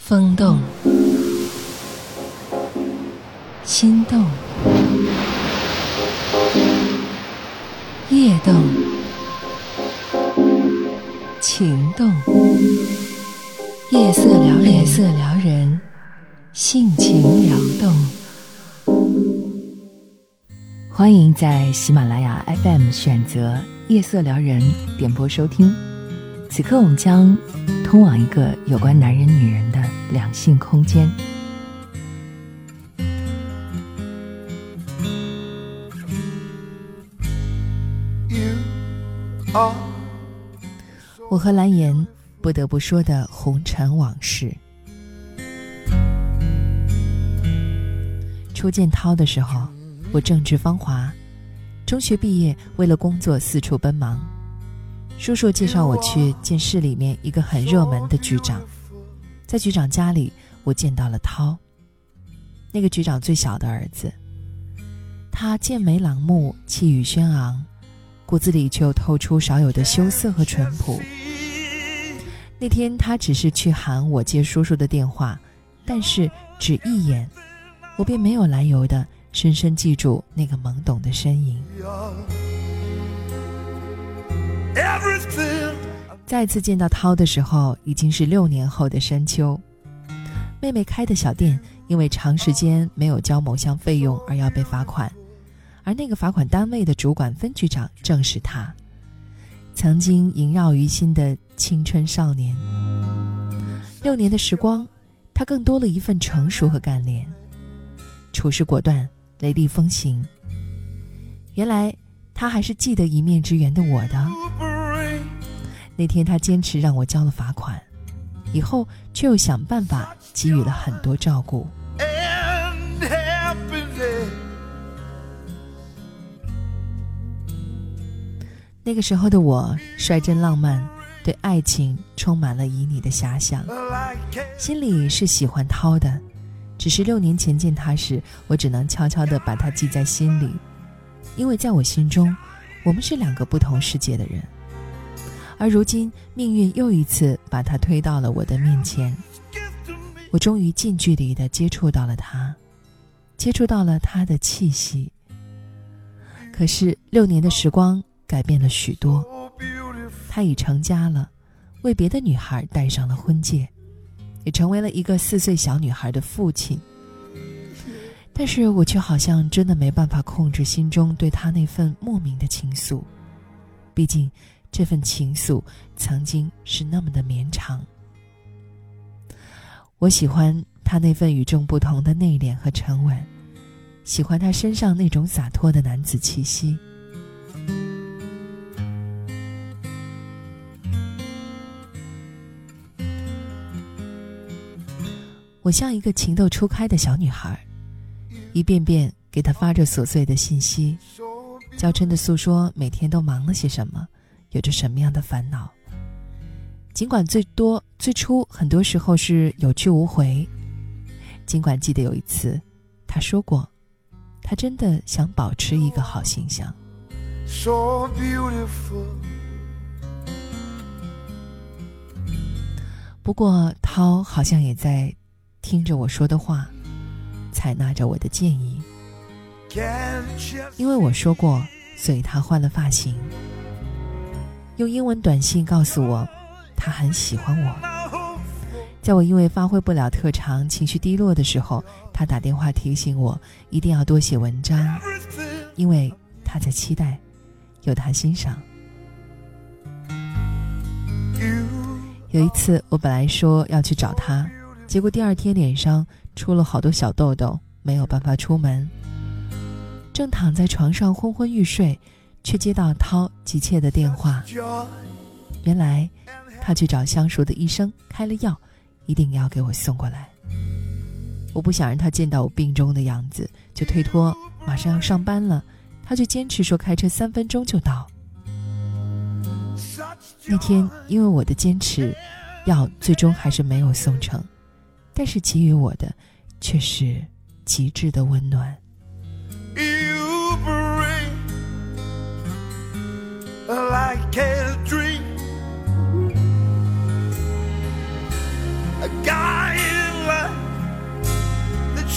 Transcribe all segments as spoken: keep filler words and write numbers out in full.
风动，心动，夜动，情动，夜色撩人，夜色撩人，性情撩动。欢迎在喜马拉雅 F M 选择夜色撩人点播收听。此刻我们将通往一个有关男人女人的两性空间。我和蓝颜不得不说的红尘往事。初见涛的时候，我正值芳华，中学毕业，为了工作四处奔忙。叔叔介绍我去见市里面一个很热门的局长，在局长家里，我见到了涛，那个局长最小的儿子。他剑眉朗目，气宇轩昂，骨子里却又透出少有的羞涩和淳朴。那天他只是去喊我接叔叔的电话，但是只一眼，我便没有来由的深深记住那个懵懂的身影。再次见到涛的时候，已经是六年后的深秋。妹妹开的小店因为长时间没有交某项费用而要被罚款，而那个罚款单位的主管分局长正是他，曾经萦绕于心的青春少年。六年的时光，他更多了一份成熟和干练，处事果断，雷厉风行。原来他还是记得一面之缘的我的。那天他坚持让我交了罚款，以后却又想办法给予了很多照顾。那个时候的我率真浪漫，对爱情充满了旖旎的遐想，心里是喜欢涛的，只是六年前见他时，我只能悄悄地把他记在心里，因为在我心中，我们是两个不同世界的人。而如今命运又一次把他推到了我的面前，我终于近距离地接触到了他，接触到了他的气息。可是六年的时光改变了许多，他已成家了，为别的女孩戴上了婚戒，也成为了一个四岁小女孩的父亲。但是我却好像真的没办法控制心中对他那份莫名的情愫，毕竟这份情愫曾经是那么的绵长。我喜欢他那份与众不同的内敛和沉稳，喜欢他身上那种洒脱的男子气息。我像一个情窦初开的小女孩，一遍遍给他发着琐碎的信息，娇嗔地诉说每天都忙了些什么，有着什么样的烦恼。尽管最多最初很多时候是有去无回，尽管记得有一次他说过，他真的想保持一个好形象。So beautiful。 不过涛好像也在听着我说的话，采纳着我的建议。因为我说过，所以他换了发型，用英文短信告诉我他很喜欢我。在我因为发挥不了特长情绪低落的时候，他打电话提醒我一定要多写文章，因为他在期待有他欣赏。有一次我本来说要去找他，结果第二天脸上出了好多小痘痘，没有办法出门。正躺在床上昏昏欲睡，却接到涛急切的电话。原来他去找相熟的医生开了药，一定要给我送过来。我不想让他见到我病中的样子，就推脱马上要上班了，他就坚持说开车三分钟就到。那天因为我的坚持，药最终还是没有送成，但是给予我的却是极致的温暖。You bring like a dream, a guy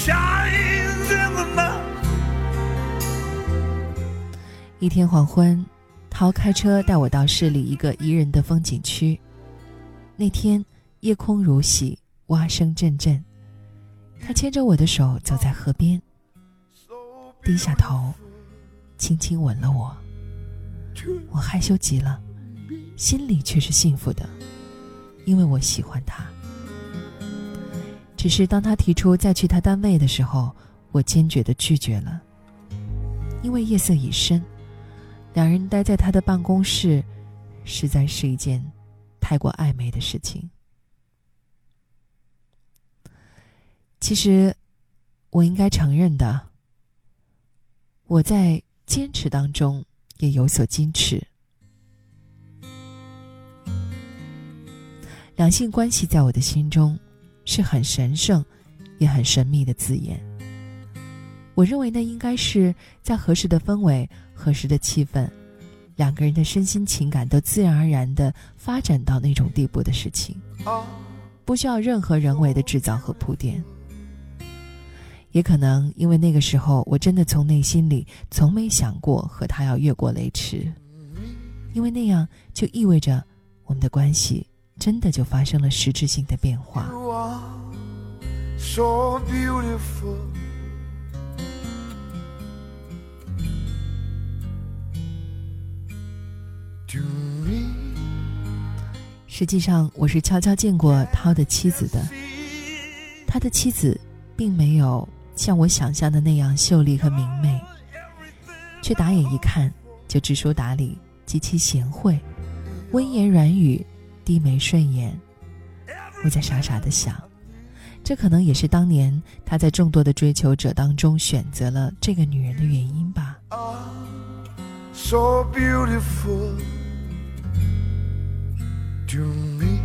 一天黄昏，涛开车带我到市里一个宜人的风景区。那天夜空如洗，蛙声阵阵。他牵着我的手走在河边，低下头轻轻吻了我。我害羞极了，心里却是幸福的，因为我喜欢他。只是当他提出再去他单位的时候，我坚决地拒绝了。因为夜色已深，两人待在他的办公室实在是一件太过暧昧的事情。其实我应该承认的，我在坚持当中也有所矜持。两性关系在我的心中是很神圣也很神秘的字眼。我认为那应该是在合适的氛围、合适的气氛，两个人的身心情感都自然而然地发展到那种地步的事情，不需要任何人为的制造和铺垫。也可能因为那个时候我真的从内心里从没想过和他要越过雷池，因为那样就意味着我们的关系真的就发生了实质性的变化。 So beautiful, to me. 实际上我是悄悄见过涛的妻子的，他的妻子并没有像我想象的那样秀丽和明媚，却打眼一看就知书达理，极其贤惠，温言软语，低眉顺眼。我在傻傻地想，这可能也是当年他在众多的追求者当中选择了这个女人的原因吧。 So beautiful to me.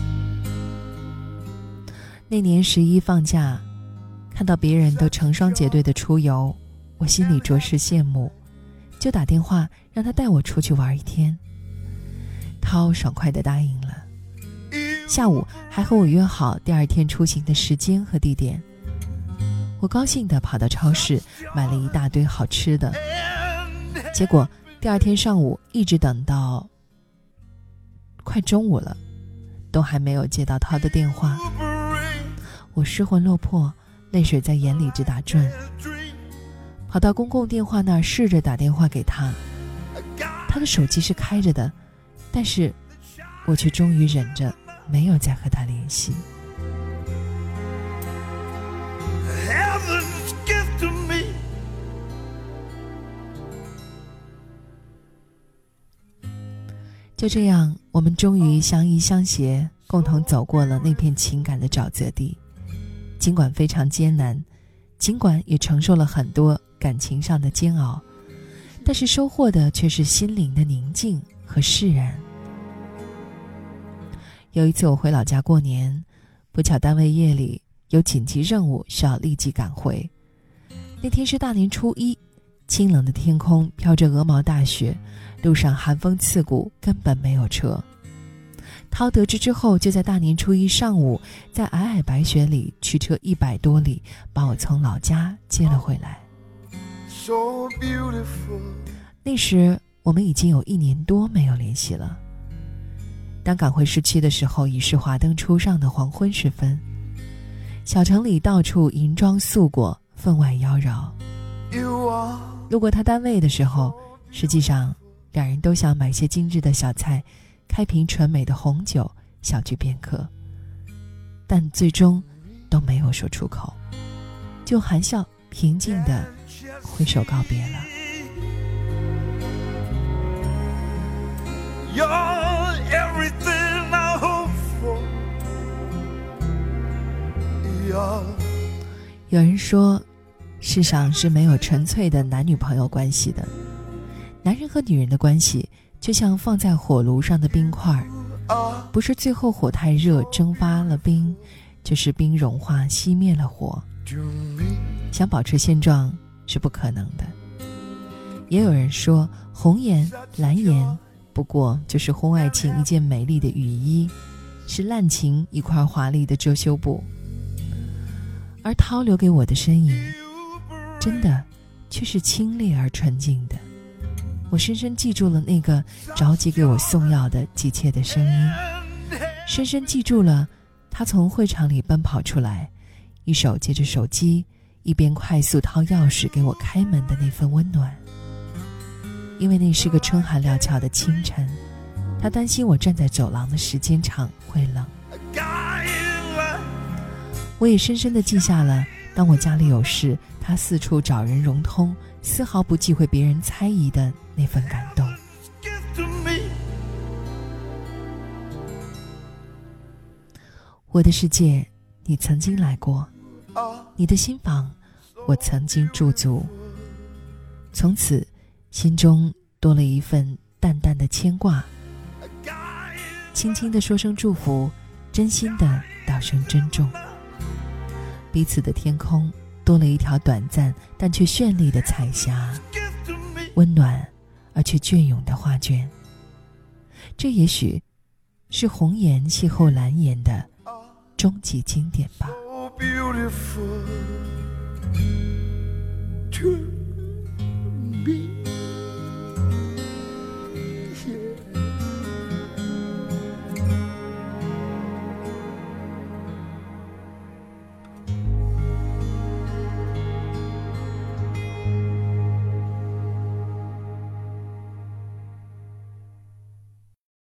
那年十一放假，看到别人都成双结对的出游，我心里着实羡慕，就打电话让他带我出去玩一天。涛爽快地答应了，下午还和我约好第二天出行的时间和地点。我高兴地跑到超市买了一大堆好吃的，结果第二天上午一直等到快中午了，都还没有接到涛的电话。我失魂落魄，泪水在眼里直打转，跑到公共电话那儿试着打电话给他，他的手机是开着的，但是我却终于忍着没有再和他联系。就这样，我们终于相依相携，共同走过了那片情感的沼泽地。尽管非常艰难，尽管也承受了很多感情上的煎熬，但是收获的却是心灵的宁静和释然。有一次我回老家过年，不巧单位夜里有紧急任务需要立即赶回。那天是大年初一，清冷的天空飘着鹅毛大雪，路上寒风刺骨，根本没有车。涛得知之后，就在大年初一上午，在皑皑白雪里驱车一百多里，把我从老家接了回来。 So beautiful. 那时我们已经有一年多没有联系了。当赶回市区的时候，已是华灯初上的黄昏时分，小城里到处银装素裹，分外妖娆。路过他单位的时候，实际上两人都想买些精致的小菜，开瓶纯美的红酒，小聚片刻，但最终都没有说出口，就含笑平静地挥手告别了。 You're everything I hope for. You're... 有人说，世上是没有纯粹的男女朋友关系的，男人和女人的关系就像放在火炉上的冰块，不是最后火太热蒸发了冰，就是冰融化熄灭了火，想保持现状是不可能的。也有人说，红颜蓝颜不过就是婚外情一件美丽的雨衣，是滥情一块华丽的遮羞布。 而涛留给我的身影，真的却是清冽而纯净的。我深深记住了那个着急给我送药的急切的声音，深深记住了他从会场里奔跑出来，一手接着手机，一边快速掏钥匙给我开门的那份温暖。因为那是个春寒料峭的清晨，他担心我站在走廊的时间长会冷。我也深深地记下了当我家里有事，他四处找人融通，丝毫不忌讳别人猜疑的那份感动。我的世界，你曾经来过，你的心房，我曾经驻足。从此，心中多了一份淡淡的牵挂，轻轻地说声祝福，真心地道声珍重。彼此的天空多了一条短暂但却绚丽的彩霞，温暖而却隽永的画卷。这也许是红颜邂逅蓝颜的终极经典吧。 So beautiful to me.